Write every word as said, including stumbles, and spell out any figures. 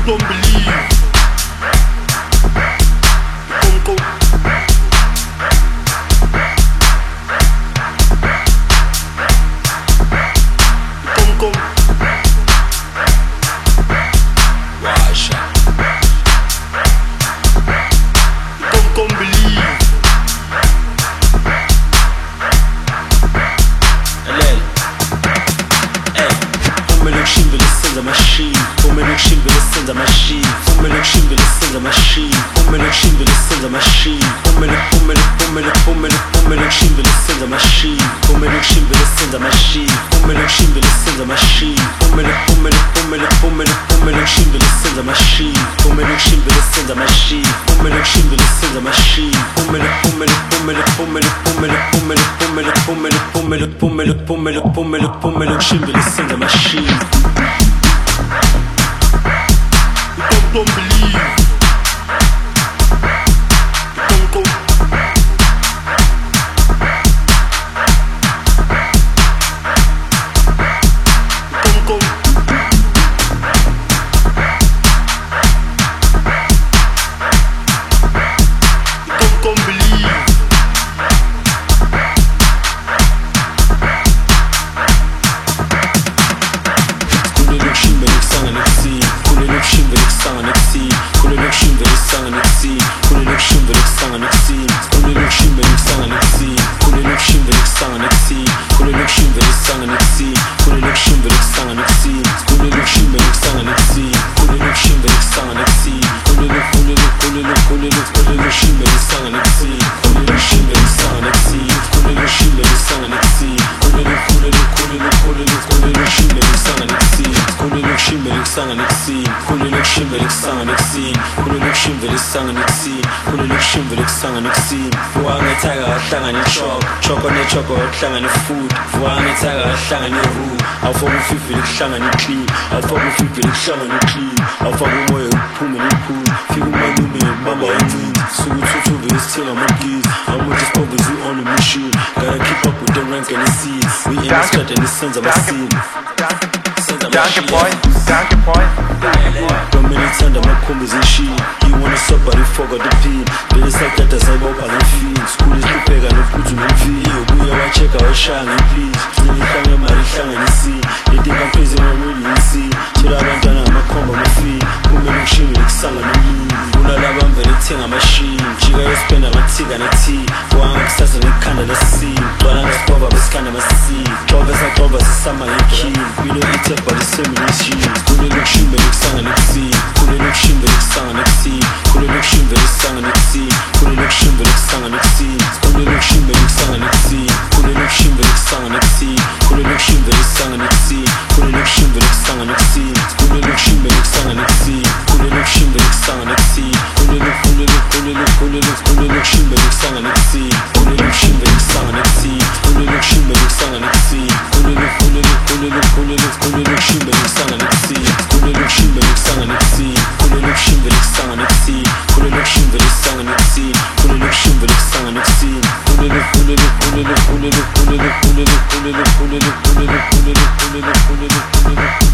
don't believe. Come, come. Come, come. Russia. Come, come believe. Allez. Hey. Come look shimby, listen to my sheep. Come look shimby, listen to my sheep. Come look shimby, listen to my sheep. Come look shimby, listen to my sheep. Come look, come look, come look, come look, come look shimby, listen to my sheep. Come look shimby, listen to my sheep. Come look shimby, listen to my sheep. Come look, come look, come look, come look, come look shimby, listen to my sheep. Come look shimby, listen to my sheep. Come look shimby, listen to my sheep. Come look, come look, come look, come look, come look, come look, come look, come look, come look, come look, come look, come look, come look shimby, listen to my sheep. Don't, don't believe. Don't go. Don't go. Don't, don't believe. Hlangane food, vuane thaga hlangane room. Awufaka ufifile kuhlangane clean, awufaka ufifile kuhlangane clean. Awufaka umoya uphume nepool, fika umalume bamba incinci. Suku thuthuve isithenga amagiz, amuthi sipoverty on the machine. Gotta keep up with the rank and the seeds. We in the start and the sense of a scene. Danke boy, danke boy. Dominitanda maconversation. You wanna stop but you forgot the pin. Bele sakata sayibopha ngefiend. School is kupheka nophuthu ngemfini. Ubuya wacheka washanga please. Ngihlanga mali hlanga nisi. Lethi kampezi ngomuli nisi. Thola abantwana ngamakhomba ngefini. Kumele ngishime kusanga nomini. Kulala bamba lethenga machine. Jika yospenda ngathika nethi. Wanga kusasa nekhanda lesini. Bala ngesiboba besikhanda masisi. Xoba saxoba sisama ngekhini. Bilo ithe but the same machine. Kulele ngishime kusanga nekusini. Kulele ngishime kusanga nekusini. Kulele ngishime kusanga nekusini. Kulele ngishime kusanga nekusini. Kulele ngishime kusanga nekusini. Kulele ngishime kusanga nekusini. Kulele ngishime kusanga nekusini. Kulele ngishime kusanga nekusini. Kulele ngishime kusanga nekusini. Kulele ngishime kusanga nekusini. Kulele kulele kulele kulele kulele ngishime kusanga nekusini. Kulele ngishime kusanga nekusini. Kulele ngishime kusanga nekusini. Kulele kulele kulele kulele kulele ngishime kusanga nekusini. Kulele ngishime kusanga nekusini. Kulele ngishime kusanga nekusini. Kulele ngishime kusanga nekusini. Kulele ngishime kusanga nekusini. Kulele kulele kulele kulele kulele kulele kulele kulele kulele kulele kulele kulele kulele